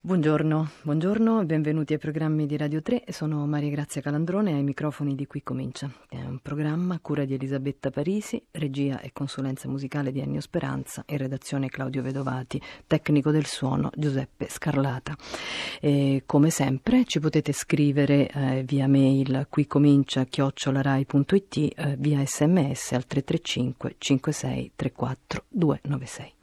Buongiorno, benvenuti ai programmi di Radio 3. Sono Maria Grazia Calandrone ai microfoni di Qui Comincia. È un programma a cura di Elisabetta Parisi, regia e consulenza musicale di Ennio Speranza, in redazione Claudio Vedovati, tecnico del suono Giuseppe Scarlata. E come sempre ci potete scrivere via mail quicomincia@rai.it, via sms al 335 56 34 296.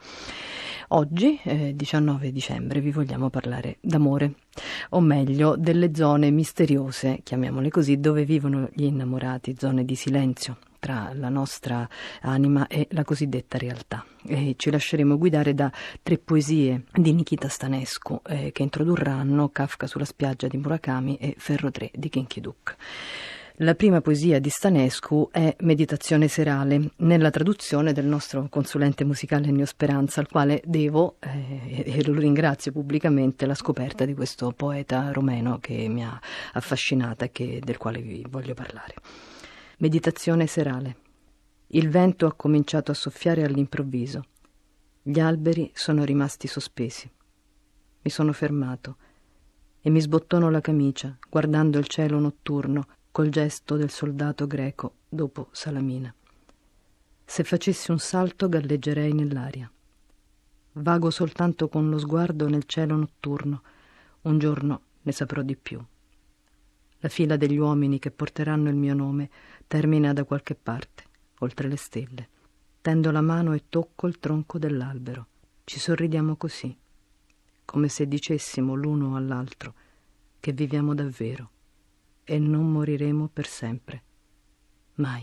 Oggi, 19 dicembre, vi vogliamo parlare d'amore, o meglio delle zone misteriose, chiamiamole così, dove vivono gli innamorati, zone di silenzio tra la nostra anima e la cosiddetta realtà. E ci lasceremo guidare da 3 poesie di Nikita Stanescu che introdurranno Kafka sulla spiaggia di Murakami e Ferro 3 di Kinky Duke. La prima poesia di Stanescu è Meditazione serale, nella traduzione del nostro consulente musicale Ennio Speranza, al quale devo, e lo ringrazio pubblicamente, la scoperta di questo poeta romeno che mi ha affascinata e del quale vi voglio parlare. Meditazione serale. Il vento ha cominciato a soffiare all'improvviso. Gli alberi sono rimasti sospesi. Mi sono fermato e mi sbottono la camicia, guardando il cielo notturno, col gesto del soldato greco dopo Salamina. Se facessi un salto galleggerei nell'aria. Vago soltanto con lo sguardo nel cielo notturno. Un giorno ne saprò di più. La fila degli uomini che porteranno il mio nome termina da qualche parte, oltre le stelle. Tendo la mano e tocco il tronco dell'albero. Ci sorridiamo così, come se dicessimo l'uno all'altro che viviamo davvero e non moriremo per sempre. Mai.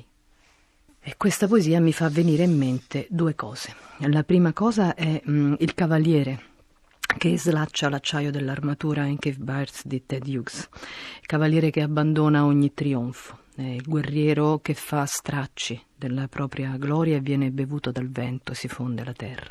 E questa poesia mi fa venire in mente 2 cose. La prima cosa è il cavaliere che slaccia l'acciaio dell'armatura in Cave Birds di Ted Hughes. Il cavaliere che abbandona ogni trionfo. Il guerriero che fa stracci della propria gloria e viene bevuto dal vento, si fonde la terra.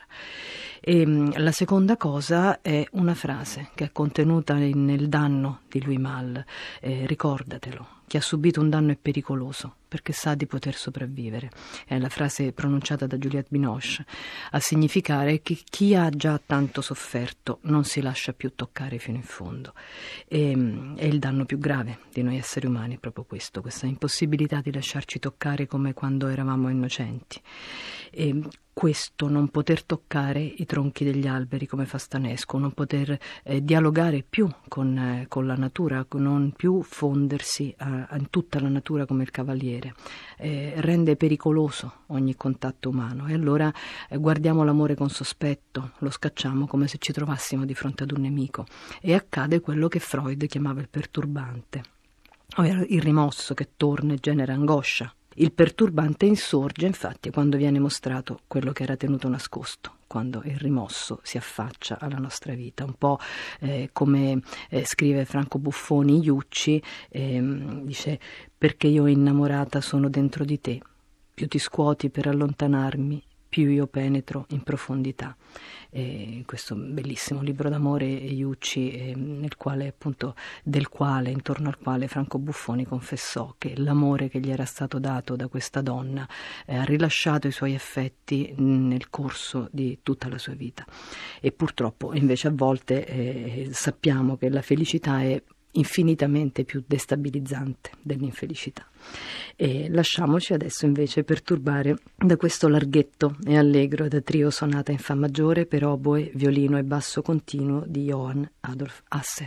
E la seconda cosa è una frase che è contenuta nel danno di Louis Malle. Ricordatelo, chi ha subito un danno è pericoloso perché sa di poter sopravvivere. È la frase pronunciata da Juliette Binoche a significare che chi ha già tanto sofferto non si lascia più toccare fino in fondo. E il danno più grave di noi esseri umani è proprio questo, questa impossibilità di lasciarci toccare come quando eravamo innocenti. E questo non poter toccare i tronchi degli alberi come fa Stanescu, non poter dialogare più con la natura, non più fondersi in tutta la natura come il cavaliere, rende pericoloso ogni contatto umano e allora guardiamo l'amore con sospetto, lo scacciamo come se ci trovassimo di fronte ad un nemico e accade quello che Freud chiamava il perturbante, ovvero il rimosso che torna e genera angoscia. Il perturbante insorge infatti quando viene mostrato quello che era tenuto nascosto, quando il rimosso si affaccia alla nostra vita, un po' come scrive Franco Buffoni Iucci, dice: perché io innamorata sono dentro di te, più ti scuoti per allontanarmi, più io penetro in profondità. Questo bellissimo libro d'amore Iucci, nel quale appunto intorno al quale Franco Buffoni confessò che l'amore che gli era stato dato da questa donna ha rilasciato i suoi effetti nel corso di tutta la sua vita. E purtroppo invece a volte sappiamo che la felicità è infinitamente più destabilizzante dell'infelicità. E lasciamoci adesso invece perturbare da questo larghetto e allegro da trio sonata in fa maggiore per oboe, violino e basso continuo di Johann Adolf Hasse.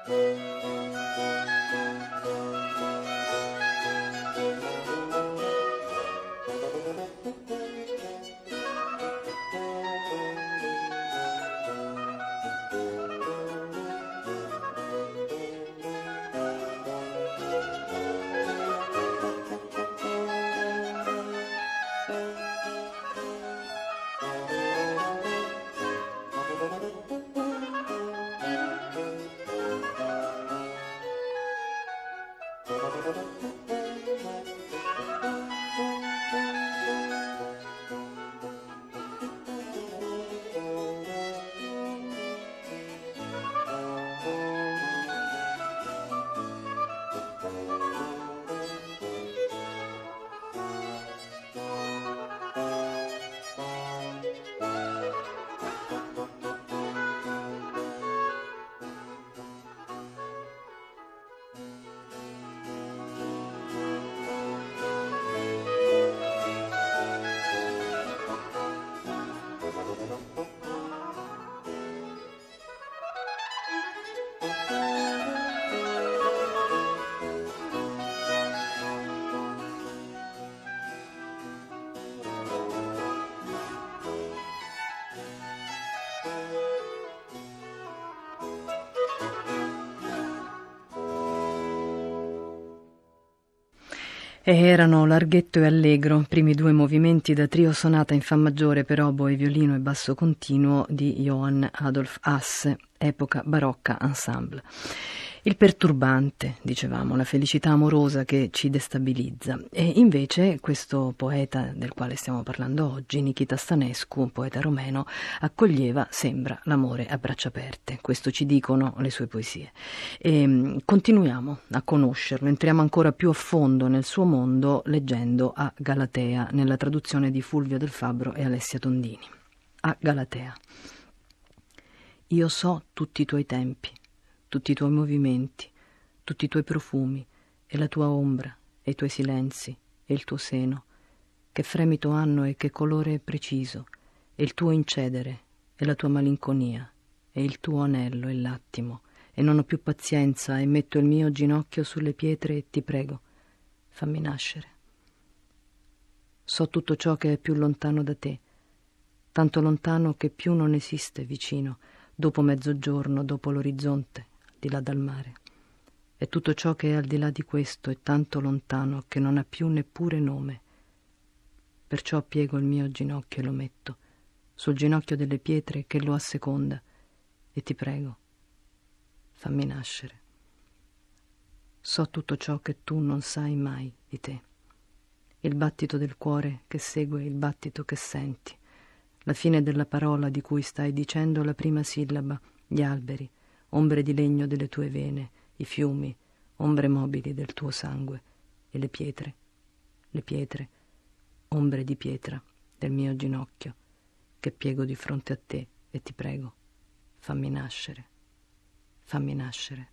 E erano Larghetto e Allegro, primi due movimenti da trio sonata in fa maggiore per oboe, violino e basso continuo di Johann Adolf Hasse, epoca barocca ensemble. Il perturbante, dicevamo, la felicità amorosa che ci destabilizza. E invece questo poeta del quale stiamo parlando oggi, Nikita Stănescu, un poeta romeno, accoglieva, sembra, l'amore a braccia aperte. Questo ci dicono le sue poesie. E continuiamo a conoscerlo, entriamo ancora più a fondo nel suo mondo leggendo a Galatea, nella traduzione di Fulvio Del Fabbro e Alessia Tondini. A Galatea. Io so tutti i tuoi tempi, tutti i tuoi movimenti, tutti i tuoi profumi, e la tua ombra, e i tuoi silenzi, e il tuo seno, che fremito hanno e che colore è preciso, e il tuo incedere, e la tua malinconia, e il tuo anello e l'attimo, e non ho più pazienza, e metto il mio ginocchio sulle pietre e ti prego, fammi nascere. So tutto ciò che è più lontano da te, tanto lontano che più non esiste vicino, dopo mezzogiorno, dopo l'orizzonte, di là dal mare. E tutto ciò che è al di là di questo è tanto lontano che non ha più neppure nome. Perciò piego il mio ginocchio e lo metto sul ginocchio delle pietre che lo asseconda e ti prego, fammi nascere. So tutto ciò che tu non sai mai di te. Il battito del cuore che segue il battito che senti, la fine della parola di cui stai dicendo la prima sillaba, gli alberi, ombre di legno delle tue vene, i fiumi, ombre mobili del tuo sangue, e le pietre, ombre di pietra del mio ginocchio, che piego di fronte a te e ti prego, fammi nascere, fammi nascere.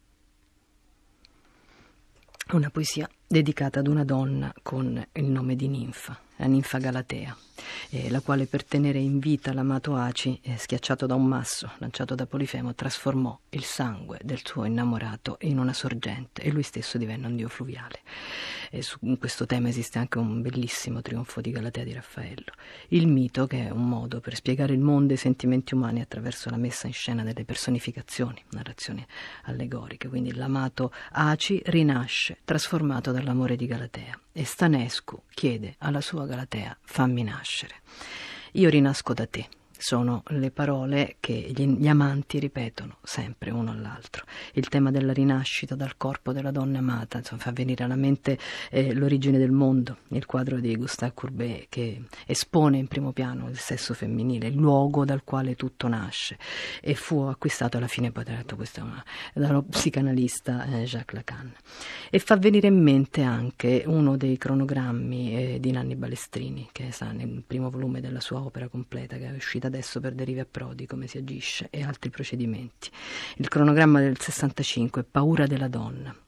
Una poesia dedicata ad una donna con il nome di Ninfa, la ninfa Galatea, la quale per tenere in vita l'amato Aci, schiacciato da un masso lanciato da Polifemo, trasformò il sangue del suo innamorato in una sorgente e lui stesso divenne un dio fluviale. Su questo tema esiste anche un bellissimo trionfo di Galatea di Raffaello. Il mito, che è un modo per spiegare il mondo e i sentimenti umani attraverso la messa in scena delle personificazioni, narrazioni allegoriche. Quindi l'amato Aci rinasce trasformato dall'amore di Galatea e Stănescu chiede alla sua Galatea: fammi nascere. Io rinasco da te. Sono le parole che gli amanti ripetono sempre uno all'altro. Il tema della rinascita dal corpo della donna amata, insomma, fa venire alla mente L'origine del mondo, il quadro di Gustave Courbet, che espone in primo piano il sesso femminile, il luogo dal quale tutto nasce, e fu acquistato alla fine, poi tra l'altro dallo psicanalista Jacques Lacan. E fa venire in mente anche uno dei cronogrammi di Nanni Balestrini, che sta nel primo volume della sua opera completa, che è uscita adesso per Derive a Prodi, come si agisce, e altri procedimenti. Il cronogramma del 65, Paura della donna.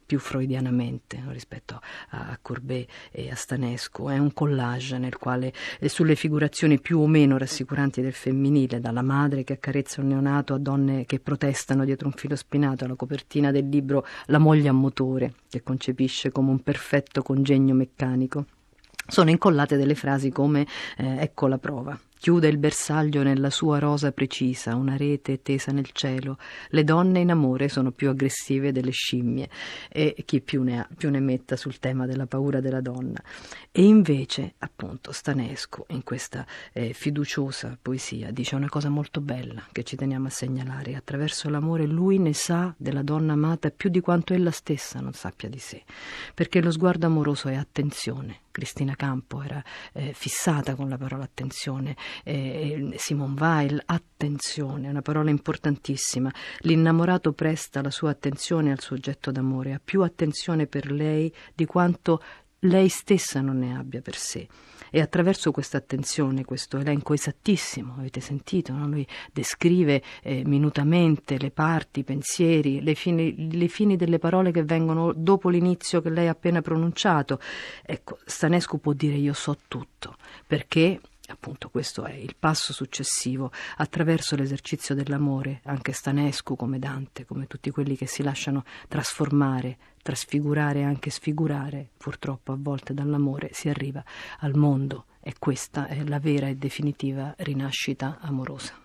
più freudianamente, no, rispetto a Courbet e a Stanescu. È un collage nel quale sulle figurazioni più o meno rassicuranti del femminile, dalla madre che accarezza un neonato a donne che protestano dietro un filo spinato, alla copertina del libro La moglie a motore, che concepisce come un perfetto congegno meccanico, sono incollate delle frasi come ecco la prova. Chiude il bersaglio nella sua rosa precisa, una rete tesa nel cielo. Le donne in amore sono più aggressive delle scimmie, e chi più ne ha più ne metta sul tema della paura della donna. E invece, appunto, Stanescu, in questa fiduciosa poesia, dice una cosa molto bella che ci teniamo a segnalare. Attraverso l'amore lui ne sa della donna amata più di quanto ella stessa non sappia di sé, perché lo sguardo amoroso è attenzione. Cristina Campo era fissata con la parola attenzione, Simone Weil, attenzione, una parola importantissima. L'innamorato presta la sua attenzione al suo oggetto d'amore, ha più attenzione per lei di quanto lei stessa non ne abbia per sé. E attraverso questa attenzione, questo elenco esattissimo, avete sentito, no? Lui descrive minutamente le parti, i pensieri, le fini delle parole che vengono dopo l'inizio che lei ha appena pronunciato. Ecco, Stanescu può dire io so tutto, perché appunto questo è il passo successivo. Attraverso l'esercizio dell'amore, anche Stanescu, come Dante, come tutti quelli che si lasciano trasformare, trasfigurare e anche sfigurare, purtroppo a volte dall'amore, si arriva al mondo, e questa è la vera e definitiva rinascita amorosa.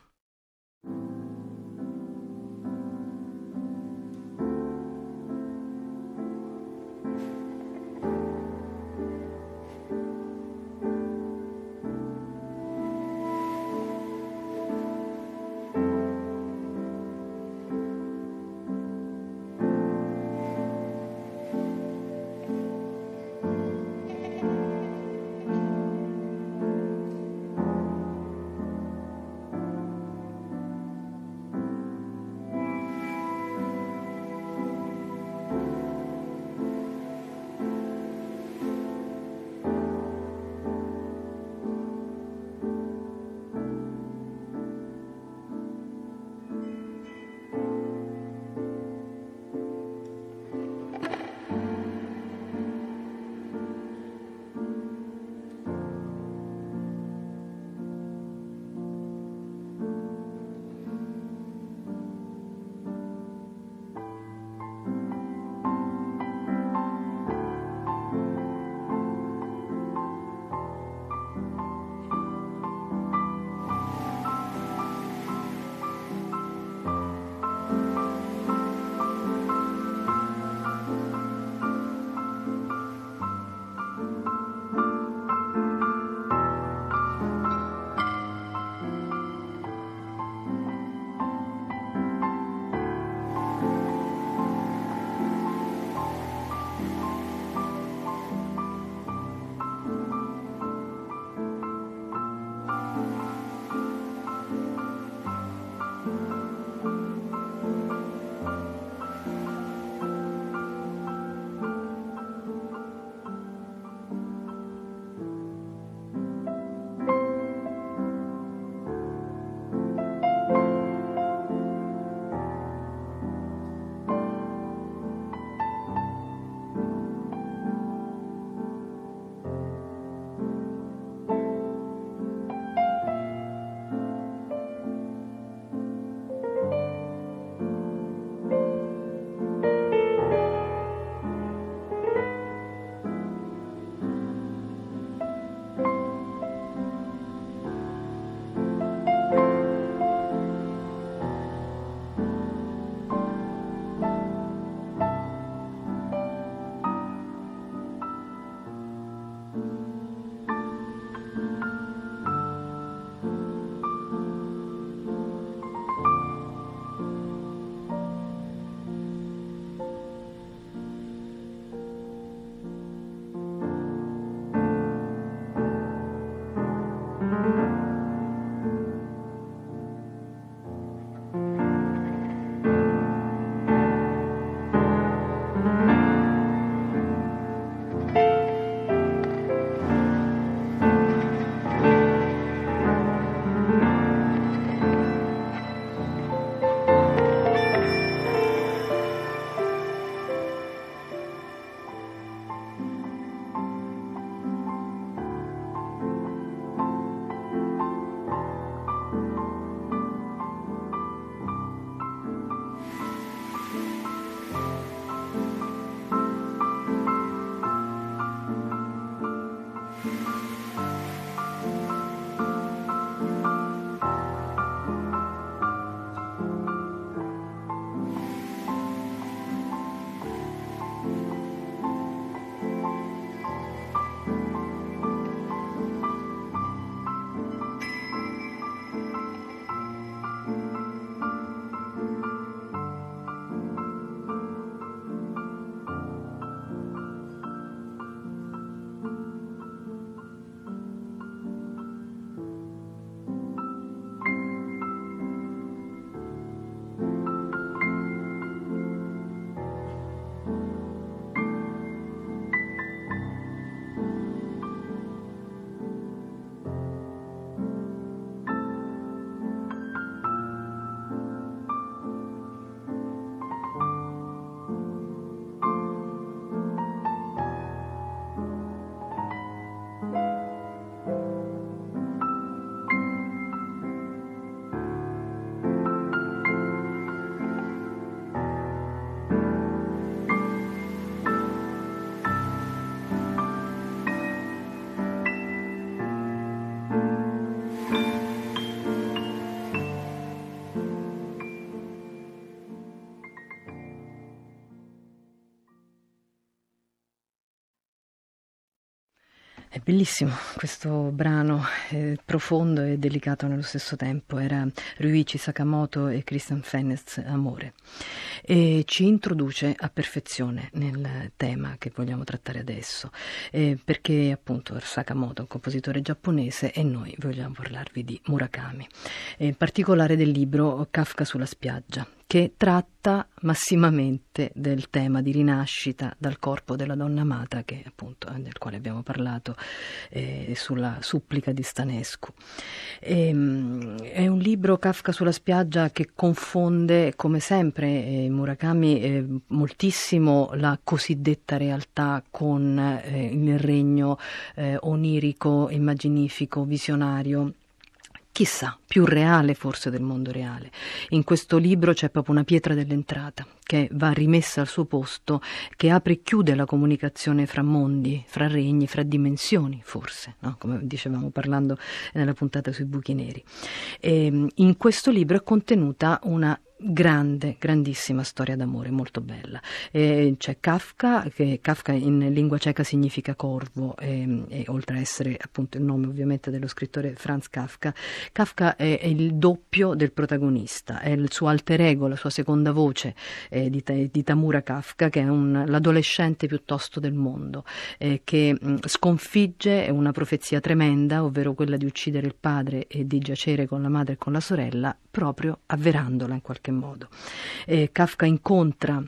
È bellissimo questo brano, profondo e delicato nello stesso tempo. Era Ryuichi Sakamoto e Christian Fennesz, Amore, e ci introduce a perfezione nel tema che vogliamo trattare adesso, perché appunto Sakamoto è un compositore giapponese e noi vogliamo parlarvi di Murakami, in particolare del libro Kafka sulla spiaggia, che tratta massimamente del tema di rinascita dal corpo della donna amata, che appunto del quale abbiamo parlato sulla supplica di Stanescu. È un libro, Kafka sulla spiaggia, che confonde, come sempre Murakami, moltissimo la cosiddetta realtà con il regno onirico, immaginifico, visionario, chissà, più reale forse del mondo reale. In questo libro c'è proprio una pietra dell'entrata che va rimessa al suo posto, che apre e chiude la comunicazione fra mondi, fra regni, fra dimensioni, forse, no? Come dicevamo parlando nella puntata sui buchi neri. In questo libro è contenuta una grandissima storia d'amore, molto bella. C'è Kafka, che Kafka in lingua ceca significa corvo, e oltre a essere appunto il nome ovviamente dello scrittore Franz Kafka, Kafka è il doppio del protagonista, è il suo alter ego, la sua seconda voce, di Tamura Kafka, che è l'adolescente più tosto del mondo, che sconfigge una profezia tremenda, ovvero quella di uccidere il padre e di giacere con la madre e con la sorella, proprio avverandola in qualche modo. Kafka incontra,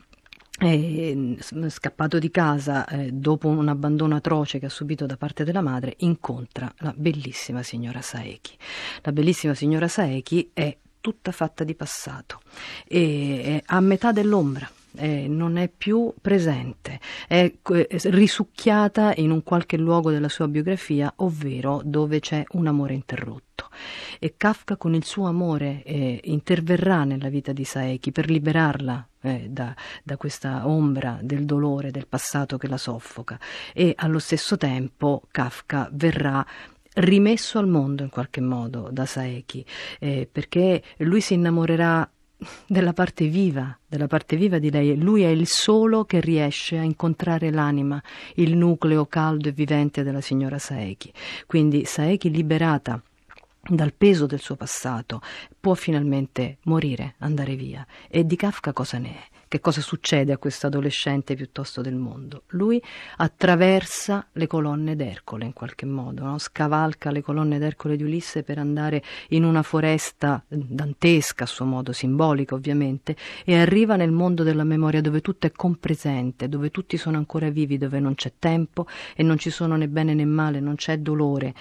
scappato di casa dopo un abbandono atroce che ha subito da parte della madre, incontra la bellissima signora Saeki. La bellissima signora Saeki è tutta fatta di passato e a metà dell'ombra. Non è più presente, è risucchiata in un qualche luogo della sua biografia, ovvero dove c'è un amore interrotto. E Kafka con il suo amore interverrà nella vita di Saeki per liberarla da questa ombra del dolore, del passato che la soffoca, e allo stesso tempo Kafka verrà rimesso al mondo in qualche modo da Saeki, perché lui si innamorerà della parte viva di lei. Lui è il solo che riesce a incontrare l'anima, il nucleo caldo e vivente della signora Saeki. Quindi Saeki, liberata dal peso del suo passato, può finalmente morire, andare via. E di Kafka cosa ne è? Che cosa succede a questo adolescente piuttosto del mondo? Lui attraversa le colonne d'Ercole in qualche modo, no? Scavalca le colonne d'Ercole di Ulisse per andare in una foresta dantesca, a suo modo simbolica ovviamente, e arriva nel mondo della memoria, dove tutto è compresente, dove tutti sono ancora vivi, dove non c'è tempo e non ci sono né bene né male, non c'è dolore.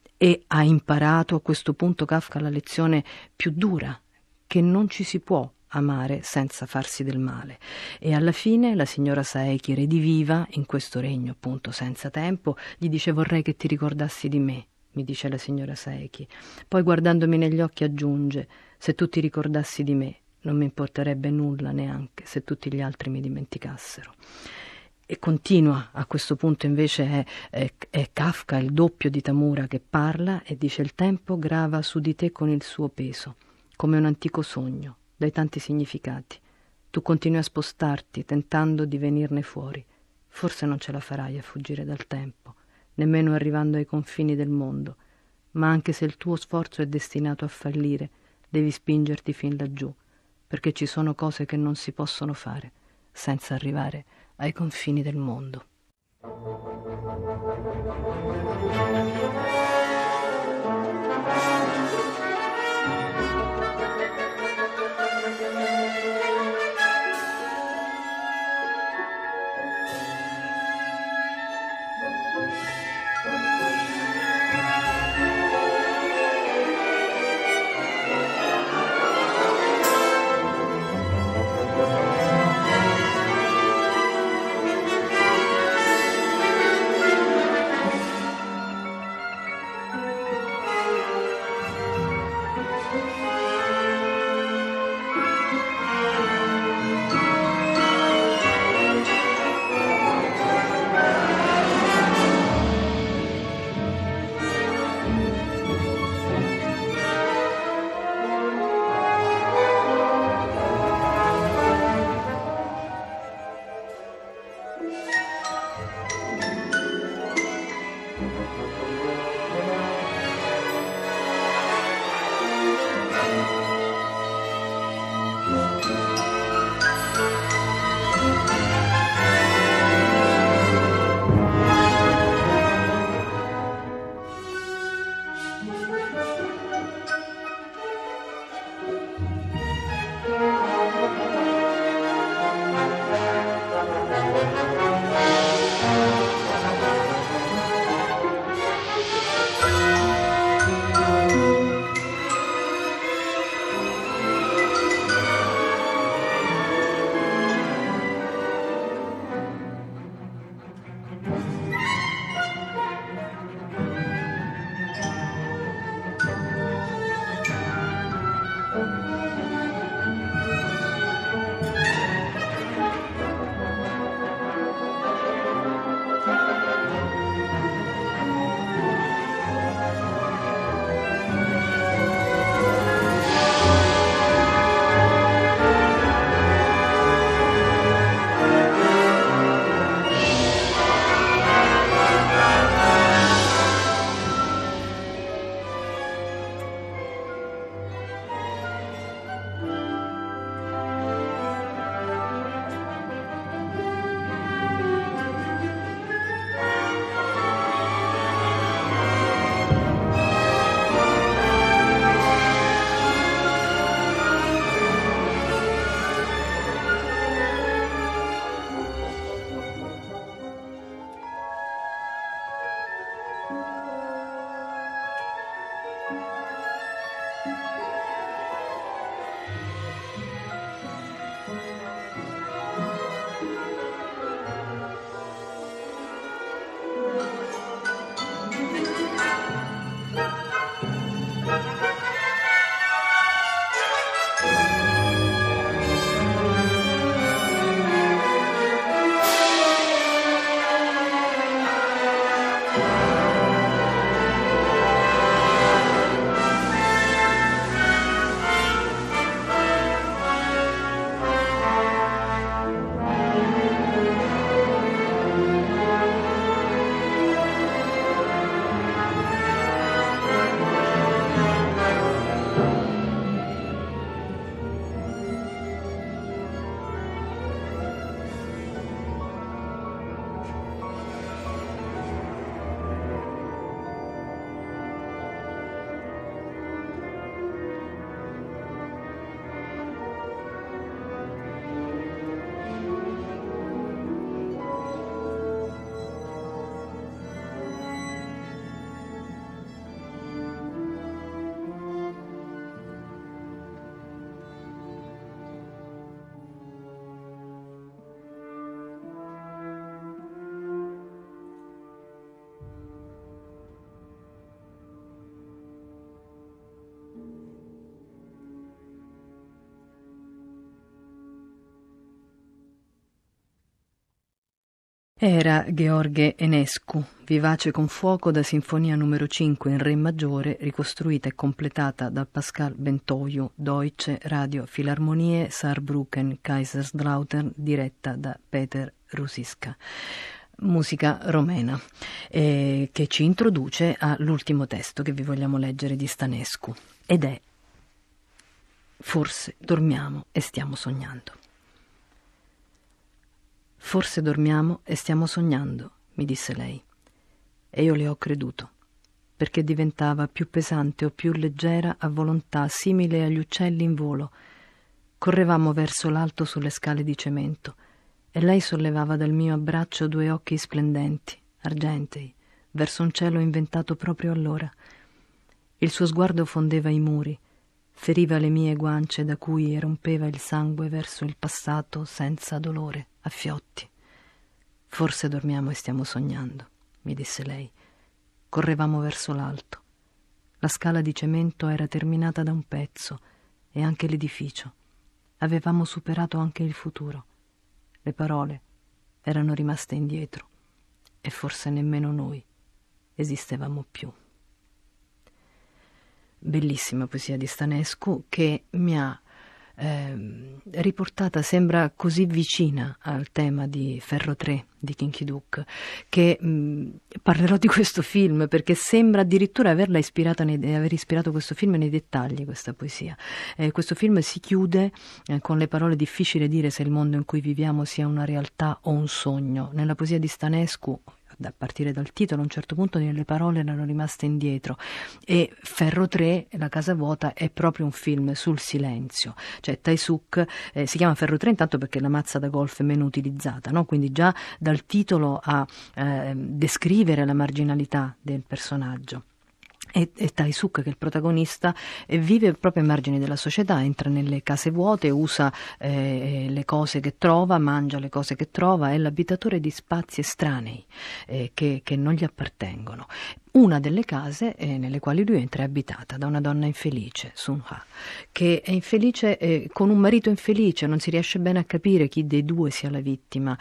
E ha imparato a questo punto Kafka la lezione più dura, che non ci si può amare senza farsi del male. E alla fine la signora Saeki, rediviva in questo regno appunto senza tempo, gli dice: vorrei che ti ricordassi di me, mi dice la signora Saeki. Poi guardandomi negli occhi aggiunge: se tu ti ricordassi di me non mi importerebbe nulla neanche se tutti gli altri mi dimenticassero. E continua, a questo punto invece è Kafka, il doppio di Tamura, che parla e dice: il tempo grava su di te con il suo peso, come un antico sogno, dai tanti significati. Tu continui a spostarti, tentando di venirne fuori. Forse non ce la farai a fuggire dal tempo, nemmeno arrivando ai confini del mondo, ma anche se il tuo sforzo è destinato a fallire, devi spingerti fin laggiù, perché ci sono cose che non si possono fare senza arrivare ai confini del mondo. Era Gheorghe Enescu, vivace con fuoco da Sinfonia numero 5 in Re maggiore, ricostruita e completata da Pascal Bentoiu, Deutsche Radio Philharmonie Saarbrücken Kaiserslautern, diretta da Peter Rusiska. Musica romena, che ci introduce all'ultimo testo che vi vogliamo leggere di Stanescu, ed è Forse dormiamo e stiamo sognando. Forse dormiamo e stiamo sognando, mi disse lei, e io le ho creduto, perché diventava più pesante o più leggera a volontà, simile agli uccelli in volo. Correvamo verso l'alto sulle scale di cemento, e lei sollevava dal mio abbraccio 2 occhi splendenti, argentei, verso un cielo inventato proprio allora. Il suo sguardo fondeva i muri, feriva le mie guance da cui erompeva il sangue verso il passato senza dolore, a fiotti. Forse dormiamo e stiamo sognando, mi disse lei. Correvamo verso l'alto. La scala di cemento era terminata da un pezzo, e anche l'edificio. Avevamo superato anche il futuro. Le parole erano rimaste indietro, e forse nemmeno noi esistevamo più. Bellissima poesia di Stanescu, che mi ha riportata, sembra così vicina al tema di Ferro 3 di Kinky Duke, che parlerò di questo film perché sembra addirittura aver ispirato questo film nei dettagli, questa poesia. Questo film si chiude con le parole: difficile dire se il mondo in cui viviamo sia una realtà o un sogno. Nella poesia di Stanescu, a partire dal titolo, a un certo punto le parole erano rimaste indietro, e Ferro 3, La casa vuota, è proprio un film sul silenzio. Cioè Tae-suk si chiama Ferro 3 intanto perché la mazza da golf è meno utilizzata, no? Quindi già dal titolo a descrivere la marginalità del personaggio. E Tae-suk, che è il protagonista, vive proprio ai margini della società, entra nelle case vuote, usa le cose che trova, mangia le cose che trova, è l'abitatore di spazi estranei che non gli appartengono. Una delle case nelle quali lui entra è abitata da una donna infelice, Sun-ha, che è infelice con un marito infelice, non si riesce bene a capire chi dei due sia la vittima,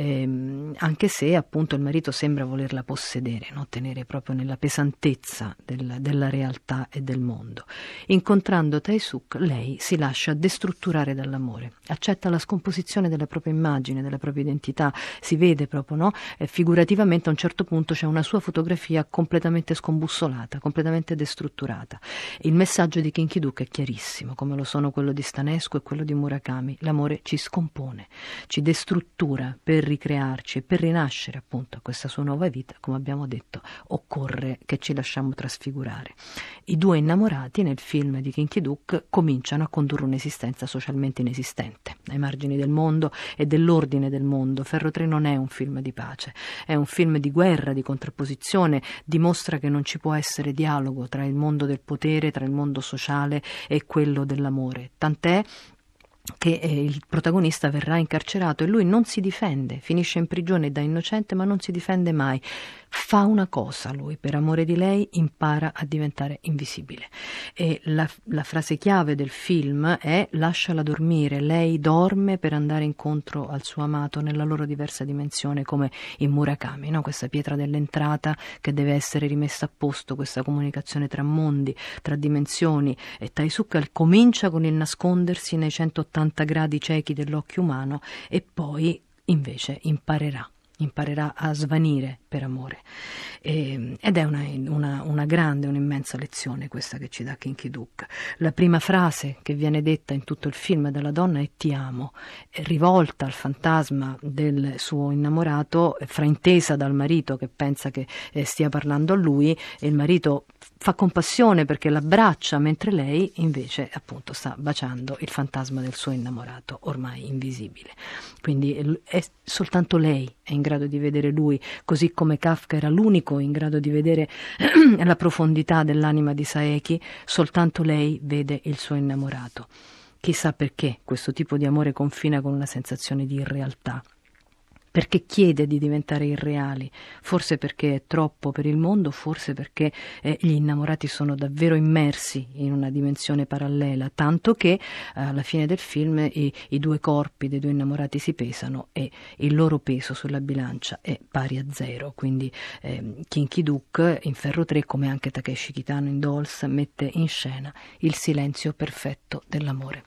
anche se appunto il marito sembra volerla possedere, no? Tenere proprio nella pesantezza della realtà e del mondo. Incontrando Tae-suk, lei si lascia destrutturare dall'amore, accetta la scomposizione della propria immagine, della propria identità, si vede proprio, no? Figurativamente a un certo punto c'è una sua fotografia completamente scombussolata, completamente destrutturata. Il messaggio di Kinky Duke è chiarissimo, come lo sono quello di Stanescu e quello di Murakami: l'amore ci scompone, ci destruttura per ricrearci e per rinascere appunto a questa sua nuova vita. Come abbiamo detto, occorre che ci lasciamo trasfigurare. I due innamorati nel film di Kinky Duke cominciano a condurre un'esistenza socialmente inesistente, ai margini del mondo e dell'ordine del mondo. Ferro 3 non è un film di pace, è un film di guerra, di contrapposizione, dimostra che non ci può essere dialogo tra il mondo del potere, tra il mondo sociale e quello dell'amore. Tant'è che il protagonista verrà incarcerato e lui non si difende, finisce in prigione da innocente, ma non si difende mai. Fa una cosa lui, per amore di lei impara a diventare invisibile. E la frase chiave del film è: lasciala dormire. Lei dorme per andare incontro al suo amato nella loro diversa dimensione, come in Murakami, no? Questa pietra dell'entrata che deve essere rimessa a posto, questa comunicazione tra mondi, tra dimensioni. E Tae-suk comincia con il nascondersi nei 180 gradi ciechi dell'occhio umano, e poi invece imparerà a svanire per amore. Ed è una grande, un'immensa lezione questa che ci dà Kinky Duke. La prima frase che viene detta in tutto il film dalla donna è "ti amo", rivolta al fantasma del suo innamorato, fraintesa dal marito che pensa che stia parlando a lui, e il marito fa compassione perché l'abbraccia, mentre lei invece appunto sta baciando il fantasma del suo innamorato ormai invisibile. Quindi è soltanto lei è in grado di vedere lui, così come Kafka era l'unico in grado di vedere la profondità dell'anima di Saeki. Soltanto lei vede il suo innamorato. Chissà perché questo tipo di amore confina con una sensazione di irrealtà. perché chiede di diventare irreali, forse perché è troppo per il mondo, forse perché gli innamorati sono davvero immersi in una dimensione parallela, tanto che alla fine del film i due corpi dei due innamorati si pesano e il loro peso sulla bilancia è pari a zero, quindi Kinky Duke in Ferro 3, come anche Takeshi Kitano in Dolls, mette in scena il silenzio perfetto dell'amore.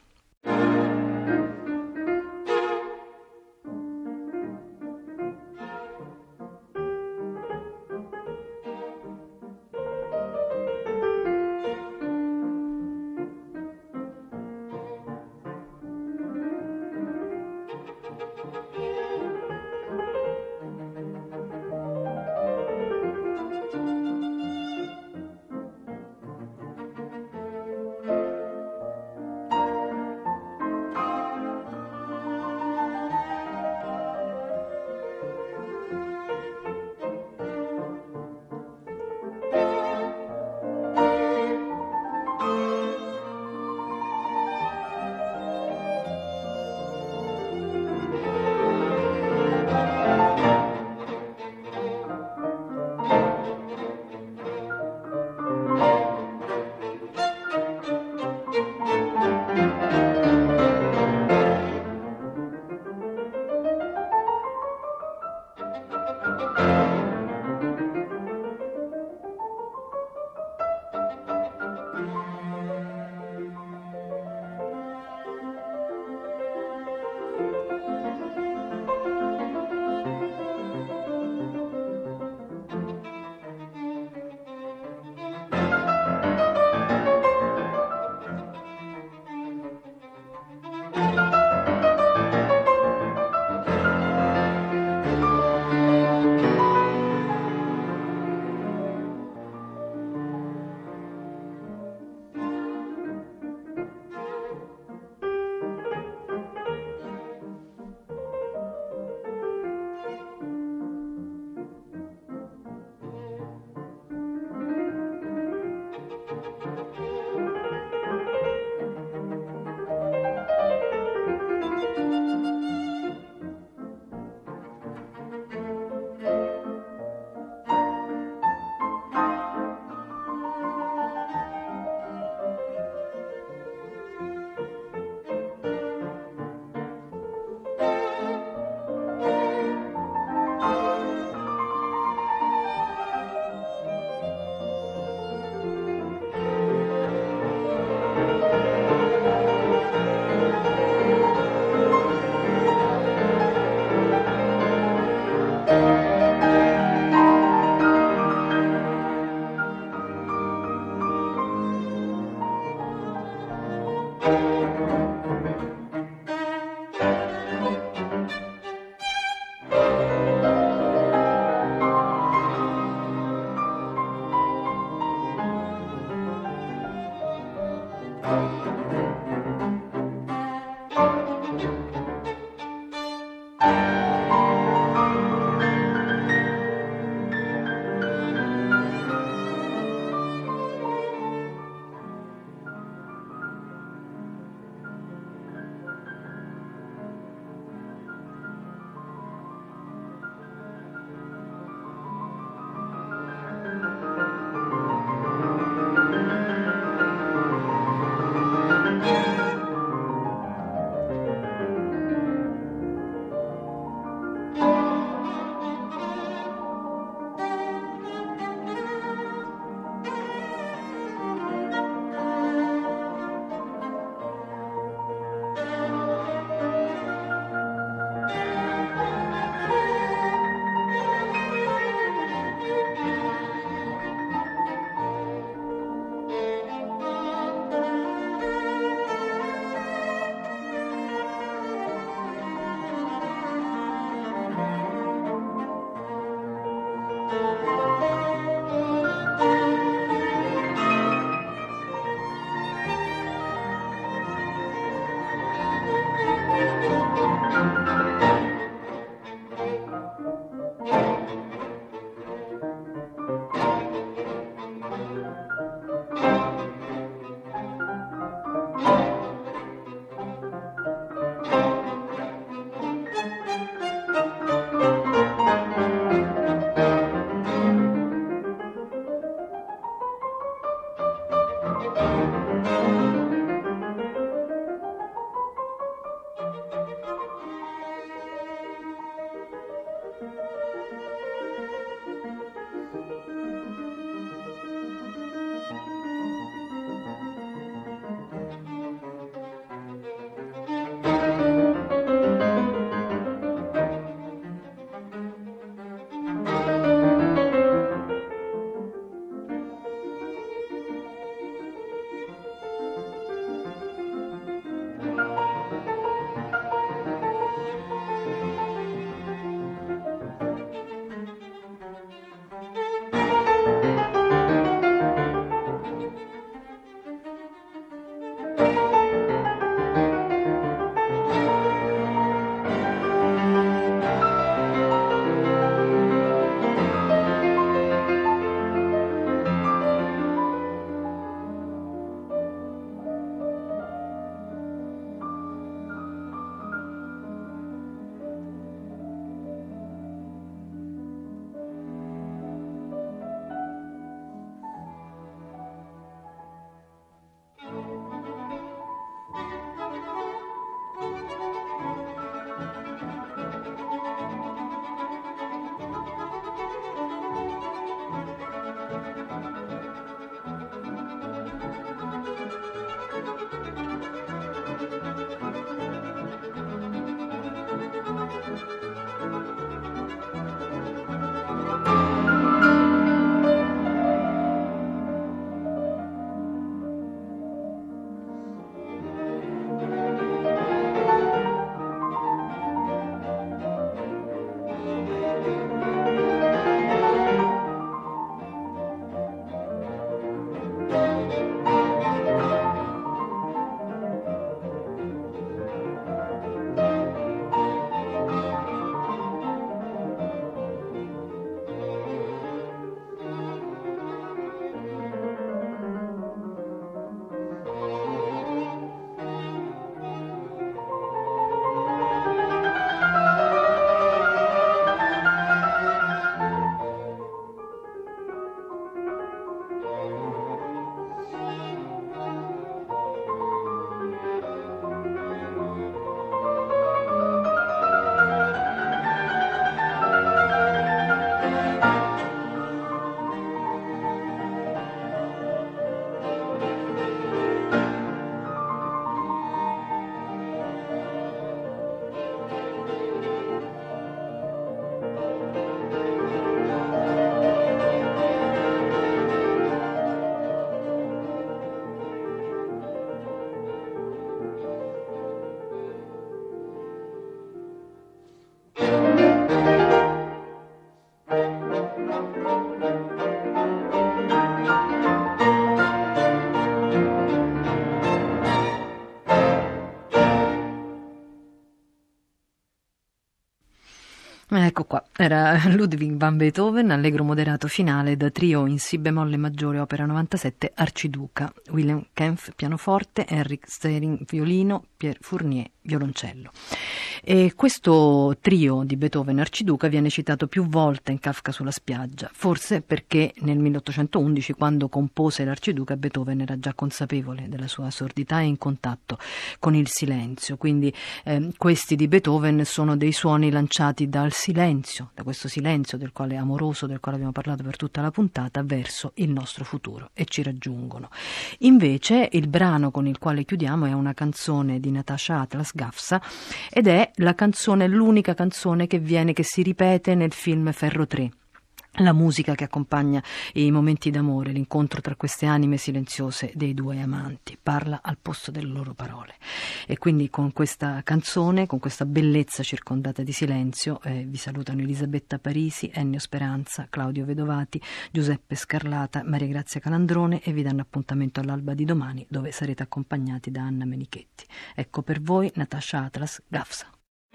Ecco qua, era Ludwig van Beethoven, allegro moderato finale da trio in si bemolle maggiore, opera 97, Arciduca, Wilhelm Kempff pianoforte, Henrik Stering violino, Pierre Fournier violoncello. E questo trio di Beethoven Arciduca viene citato più volte in Kafka sulla spiaggia, forse perché nel 1811, quando compose l'Arciduca, Beethoven era già consapevole della sua sordità e in contatto con il silenzio, quindi questi di Beethoven sono dei suoni lanciati dal silenzio, da questo silenzio del quale amoroso, del quale abbiamo parlato per tutta la puntata, verso il nostro futuro e ci raggiungono. Invece il brano con il quale chiudiamo è una canzone di Natasha Atlas, Gafsa, ed è l'unica canzone che si ripete nel film Ferro 3. La musica che accompagna i momenti d'amore, l'incontro tra queste anime silenziose dei due amanti, parla al posto delle loro parole. E quindi con questa canzone, con questa bellezza circondata di silenzio, vi salutano Elisabetta Parisi, Ennio Speranza, Claudio Vedovati, Giuseppe Scarlata, Maria Grazia Calandrone, e vi danno appuntamento all'alba di domani, dove sarete accompagnati da Anna Menichetti. Ecco per voi Natasha Atlas, Gafsa.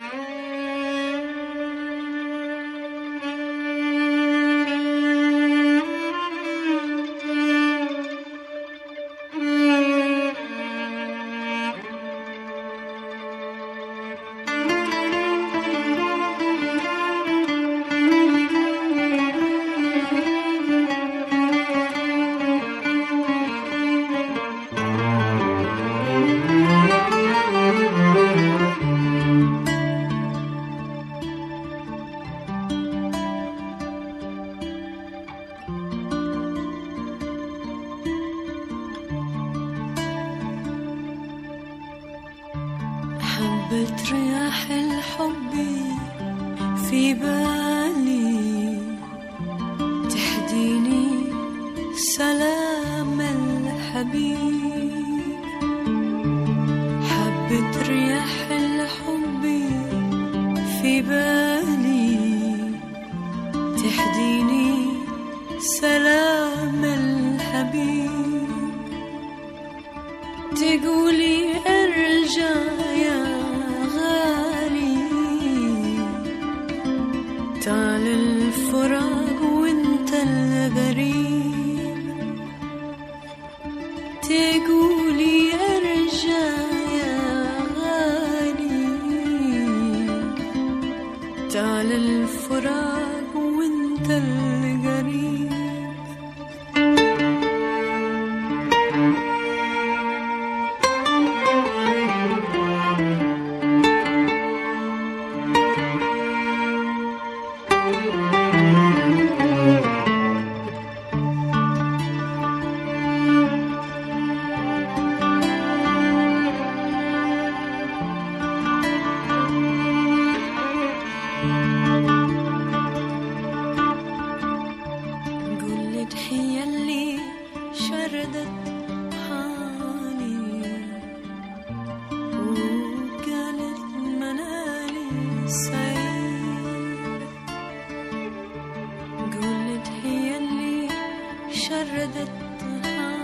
حبت رياح الحب في بالي تهديني سلام الحبيب. حبت رياح الحب في بالي تهديني سلام الحبيب. تقولي ارجع يا غالي تعال الفراق وانت الغريب. تقولي ارجع يا غالي تعال الفراق وانت الغريب. شردت